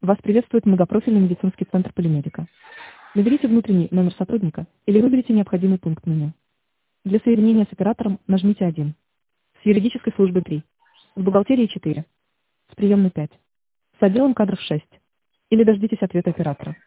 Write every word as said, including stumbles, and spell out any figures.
Вас приветствует многопрофильный медицинский центр Полимедика. Наберите внутренний номер сотрудника или выберите необходимый пункт меню. Для соединения с оператором нажмите один. С юридической службой три. С бухгалтерией четыре. С приемной пять. С отделом кадров шесть. Или дождитесь ответа оператора.